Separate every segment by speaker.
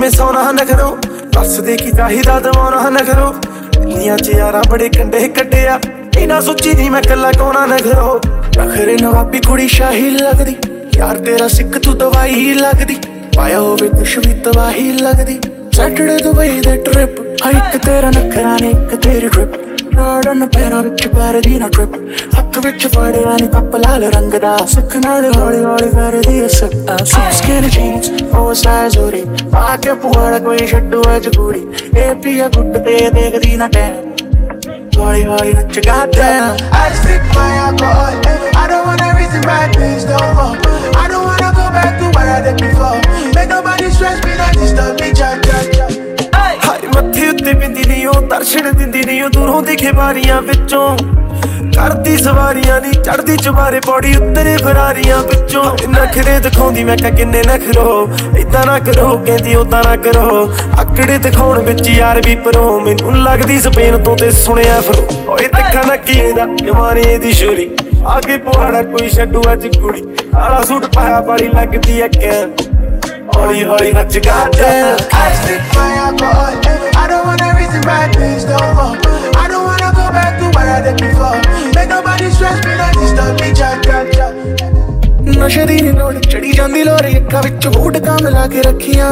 Speaker 1: ਮੈਂ ਸੋਨਾ ਨਖਰੋ ਦੱਸਦੇ ਕੀ ਚਾਹੀਦਾ ਦਵਾਉਣਾ ਨਖਰੋ ਦੁਨੀਆ ਚ ਯਾਰਾਂ ਬੜੇ ਕੰਡੇ ਕੱਢਿਆ ਇਨਾ ਸੋਚੀ ਨਹੀਂ ਮੈਂ ਕੱਲਾ ਕੋਨਾ ਨਖਰੋ ਨਖਰੇ ਨਵਾਬੀ ਕੁੜੀ ਸ਼ਾਹੀ ਲੱਗਦੀ ਯਾਰ ਤੇਰਾ ਸਿੱਖ ਤੂੰ ਦਵਾਈ ਲੱਗਦੀ ਪਾਇਆ ਹੋਵੇ ਕੁਛ ਵੀ ਤਬਾਹੀ ਲੱਗਦੀ ਸੈਟਰਡੇ ਦੁਬਈ ਦੇ ਟ੍ਰਿਪ ਇੱਕ ਤੇਰਾ ਨਖਰਾ ਨੇ ਇੱਕ ਤੇਰੀ ਟ੍ਰਿਪ ਰੋਡਨ ਪੈਰਾਂ ਵਿੱਚ ਪੈਰਦੀ ਨਾ ਟ੍ਰਿਪ ਹੱਥ ਵਿੱਚ ਫੜਿਆ ਨੀ ਕੱਪ ਲਾਲ ਰੰਗ ਦਾ ਸੁੱਖ ਨਾਲ ਹੌਲੀ ਹੌਲੀ ਕਰਦੀ ਅਸਕ ਸਕਿਨ ਜੀਨਸ ਓਵਰਸਾਈਜ਼ ਹੋਰੀ ਪਾ ਕੇ ਪੁਆੜਾ ਕੋਈ ਛੱਡੂ ਅੱਜ ਕੁੜੀ ਇਹ ਪੀਆ ਗੁੱਟ ਤੇ ਦੇਖਦੀ ਨਾ ਟੈਮ ਹੌਲੀ ਹੌਲੀ ਨੱਚ goddamn
Speaker 2: I stick my alcohol. I don't wanna reason bad things no more. I don't wanna go back to where I did before. Make nobody stress me, not disturb me, cha cha cha.
Speaker 1: ਹਾਏ ਮੱਥੇ ਉੱਤੇ ਬਿੰਦੀ ਨੀ ਉਹ ਦਰਸ਼ਨ ਦਿੰਦੀ ਨੀ ਉਹ ਦੂਰੋਂ ਦਿਖੇ ਬਾਰੀਆਂ ਵਿੱਚੋਂ ਕਰਦੀ ਸਵਾਰੀਆਂ ਨੀ ਚੜਦੀ ਚੁਬਾਰੇ ਪੌੜੀ ਉੱਤਰੇ ਫਰਾਰੀਆਂ ਵਿੱਚੋਂ ਨਖਰੇ ਦਿਖਾਉਂਦੀ ਮੈਂ ਕਿਹਾ ਕਿੰਨੇ ਨਖਰੋ ਏਦਾਂ ਨਾ ਕਰੋ ਕਹਿੰਦੀ ਓਦਾਂ ਨਾ ਕਰੋ ਆਕੜੇ ਦਿਖਾਉਣ ਵਿੱਚ ਯਾਰ ਵੀ ਪਰੋ ਮੈਨੂੰ ਲੱਗਦੀ ਸਪੇਨ ਤੋਂ ਤੇ ਸੁਣਿਆ ਫਿਰ ਓਏ ਦੇਖਾ ਨਾ ਕੀ ਇਹਦਾ ਜਮਾਨੇ ਦੀ ਸ਼ੂਰੀ ਆਗੇ ਪੁਆੜਾ ਕੋਈ ਛੱਡੂ ਅੱਜ ਕੁੜੀ ਕਾਲਾ ਸੂਟ ਪਾਇਆ ਬਾਰੀ ਲੱਗਦੀ ਐ ਕਿ ਹੌਲੀ ਹੌਲੀ ਨੱਚ goddamn
Speaker 2: I stick my alcohol. I don't wanna reason bad things no more. I don't wanna go back to where I did before. Make nobody stress me, not disturb me, cha cha cha.
Speaker 1: ਨਸ਼ੇ ਦੀ ਨੀ ਲੋੜ ਚੜੀ ਜਾਂਦੀ ਲੋਰੀ ਅੱਖਾਂ ਵਿੱਚ boot ਕੰਮ ਲਾ ਕੇ ਰੱਖੀਆਂ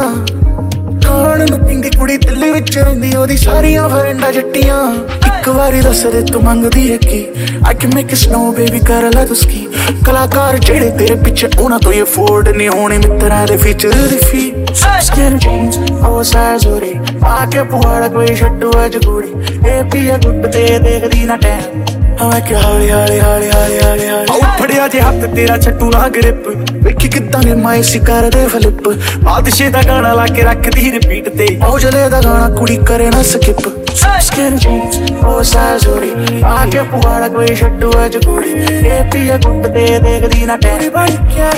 Speaker 1: ਖਾਣ ਨੂੰ ਪਿੰਗੀ ਕੁੜੀ ਦਿੱਲੀ ਵਿੱਚ ਰਹਿੰਦੀ ਉਹਦੀ ਸਾਰੀਆਂ ਫਰੈਂਡਾਂ ਜੱਟੀਆਂ ਇੱਕ ਵਾਰੀ ਦੱਸ ਦੇ ਤੂੰ ਮੰਗਦੀ ਹੈ ਕੀ I can make it snow baby ਕਰ ਲੈ ਤੂੰ ski ਕਲਾਕਾਰ ਜਿਹੜੇ ਤੇਰੇ ਪਿੱਛੇ ਉਹਨਾਂ ਤੋਂ ਅਫੋਰਡ ਨਹੀਂ ਹੋਣੇ ਮਿੱਤਰਾਂ ਦੇ ਫੀਚਰ ਦੀ ਫੀ ਸਕਿਨ ਜੀਨਸ ਓਵਰਸਾਈਜ਼ ਹੋਰੀ ਪਾ ਕੇ ਪੁਆੜਾ ਕੋਈ ਛੱਡੂ ਅੱਜ ਕੁੜੀ ਇਹ ਪੀਆ ਗੁੱਟ ਤੇ ਦੇਖਦੀ ਨਾ ਟੈਮ ਮੈਂ ਕਿ ਹੌਲੀ ਹੌਲੀ ਹੌਲੀ ਹੌਲੀ ਹੌਲੀ ਹੌਲੀ ਫੜਿਆ ਜੇ ਹੱਥ ਤੇਰਾ ਛੱਟੂ ਨਾ ਗ੍ਰਿਪ ਵੇਖੀ ਕਿੱਦਾਂ ਨੇ ਮਾਏ ਸੀ ਕਰਦੇ ਫਲਿੱਪ ਬਾਦਸ਼ਾਹ ਦਾ ਗਾਣਾ ਲਾ ਕੇ ਰੱਖਦੀ ਰਿਪੀਟ ਤੇ ਉਹ ਜਲੇ ਦਾ ਗਾਣਾ ਕੁੜੀ ਕਰੇ ਨਾ ਸਕਿਪ ਸਕਿਨ ਜੀਨਸ ਓਵਰਸਾਈਜ਼ ਹੋਰੀ ਆ ਕੇ ਪੁਆੜਾ ਕੋਈ ਛੱਡੂ ਅੱਜ ਕੁੜੀ ਇਹ ਪੀਆ ਗੁੱਟ ਤੇ ਦੇਖਦੀ ਨਾ ਟੈਰੀ ਬੜੀ ਕਿਆ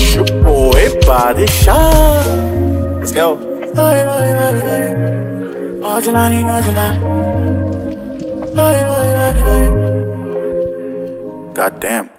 Speaker 1: ਓਏ ਬਾਦਸ਼ਾਹ let's go ਓਏ ਓਏ ਓਏ ਅੱਜ ਨਾ God damn.